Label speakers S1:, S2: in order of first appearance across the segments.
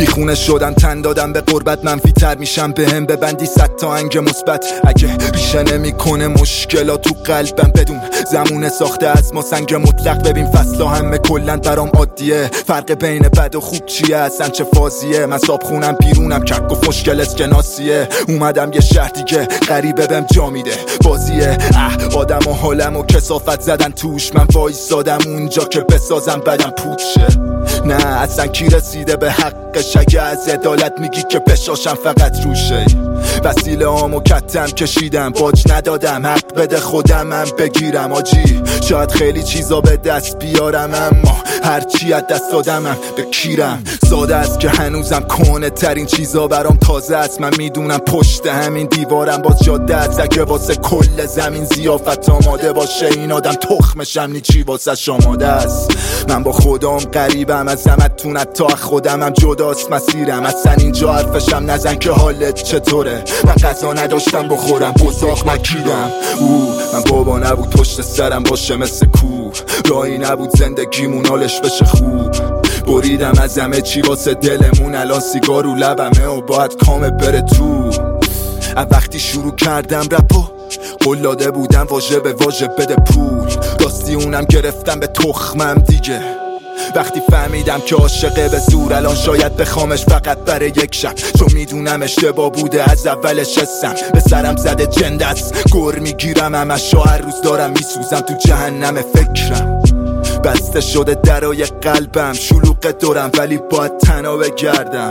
S1: بیخونه شدم تن دادم به غربت، منفی تر میشم بهم ببندی 100 تا انگ مثبت. اگه ریشه نمیکنه مشکلات تو قلبم بدون زمونه ساخته از ما سنگ مطلق. ببین فصلا همه کلن برام عادیه، فرق بین بد و خوب چیه اصلا چه فازیه؟ من صاب خونم بیرونم کک و مشکل اسکناسیه. اومدم یه شهر دیگه غریبه بهم جا میده بازیه. آدم و حالم و کسافت زدن توش، من وایسادم اونجا که بسازم بدم پوشه. نه اصلا کی رسیده به حقش؟ اگه از عدالت میگی که بشاشم فقط روشه. وسیله هامو کتم کشیدم باج ندادم، حق بده خودم من بگیرم آجی. شاید خیلی چیزا به دست بیارم اما هرچی از دست دادمم به کیرم. ساده است که هنوزم کهنه ترین چیزا برام تازه است. من میدونم پشت همین دیوارم باز جاده است. اگه واسه کل زمین ضیافت آماده باشه این آدم تخمشم نیچی واسه آماده است. من با خودم قریبم از همتون، تا خودمم جداست مسیرم. اصلا اینجا حرفشم نزن که حالت چطوره. من غذا نداشتم بخورم بزاق مکیدم. من بابا نبود پشت سرم باشه مثل کوه، راهی نبود زندگیمون حالش بشه خوب. بریدم از همه چی واسه دلمون، الان سیگار رو لبمه و باید کامه بره تو. وقتی شروع کردم رپو قول داده بودم واژه به واژه بده پول، راستی اونم گرفتم به تخمم دیگه. وقتی فهمیدم که عاشقه به زور، الان شاید بخوامش فقط برای یک شب، چون میدونم اشتباه بوده از اولش. حسم به سرم زده جنده است، گر میگیرم همش هر روز دارم میسوزم تو جهنم فکرم. بسته شده درای قلبم، شلوغ دورم ولی باید تنها بگردم.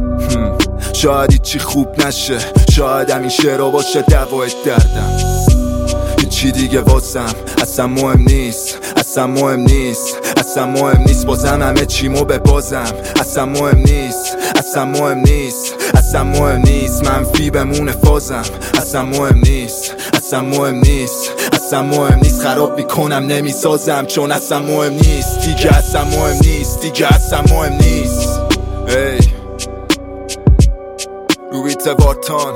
S1: شاید هیچی خوب نشه، شاید همین شعرها باشه دوای دردم. هیچی دیگه واسم اصلا مهم نیست، اصلا مهم نیست، اصلا مهم نیست. بازم همه چیمو به بازم اصلا مهم نیست، اصلا مهم نیست، اصلا مهم نیست. منفی بمونه فازم اصلا مهم نیست، اصلا مهم نیست، اصلا مهم نیست. خراب میکنم نمیسازم چون اصلا مهم نیست دیگه، اصلا مهم نیست دیگه، اصلا مهم نیست. رویت وارتان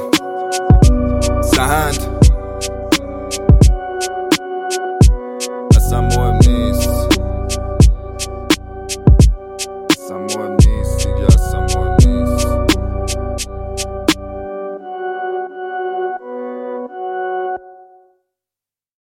S1: سهند اصلا مهم نیست.